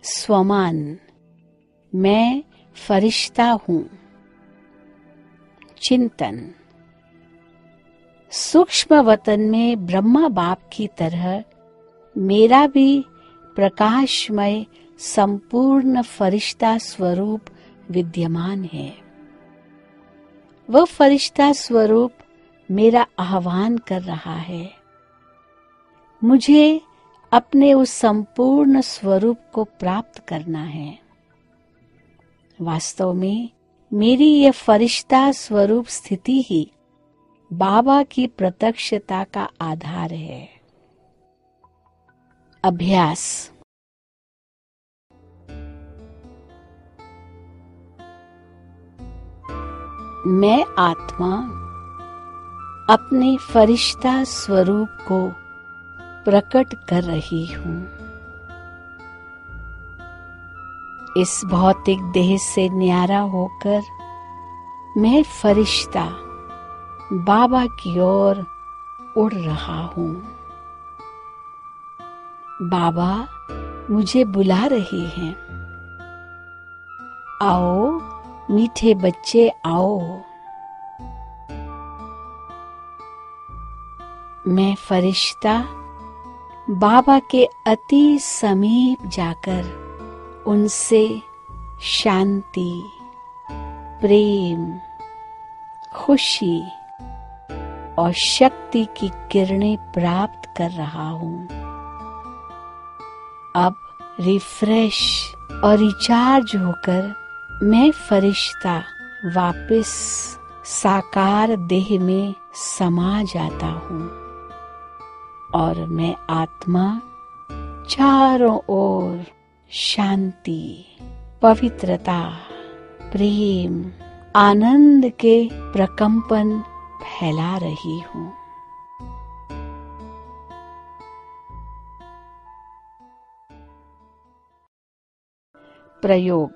स्वमान, मैं फरिश्ता हूँ। चिंतन। सूक्ष्म वतन में ब्रह्मा बाप की तरह मेरा भी प्रकाशमय संपूर्ण फरिश्ता स्वरूप विद्यमान है। वह फरिश्ता स्वरूप मेरा आह्वान कर रहा है। मुझे अपने उस संपूर्ण स्वरूप को प्राप्त करना है। वास्तव में मेरी यह फरिश्ता स्वरूप स्थिति ही बाबा की प्रत्यक्षता का आधार है। अभ्यास। मैं आत्मा अपने फरिश्ता स्वरूप को प्रकट कर रही हूँ। इस भौतिक देह से न्यारा होकर मैं फरिश्ता बाबा की ओर उड़ रहा हूँ। बाबा मुझे बुला रहे हैं। आओ मीठे बच्चे आओ। मैं फरिश्ता बाबा के अति समीप जाकर उनसे शांति, प्रेम, खुशी और शक्ति की किरणें प्राप्त कर रहा हूँ। अब रिफ्रेश और रिचार्ज होकर मैं फरिश्ता वापस साकार देह में समा जाता हूँ और मैं आत्मा चारों ओर शांति, पवित्रता, प्रेम, आनंद के प्रकंपन फैला रही हूँ। प्रयोग।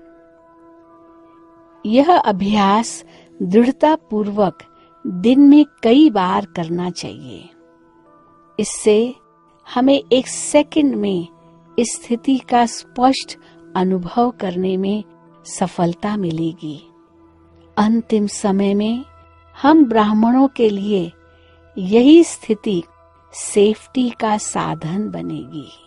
यह अभ्यास दृढ़ता पूर्वक दिन में कई बार करना चाहिए। इससे हमें एक सेकंड में इस स्थिति का स्पष्ट अनुभव करने में सफलता मिलेगी। अंतिम समय में हम ब्राह्मणों के लिए यही स्थिति सेफ्टी का साधन बनेगी।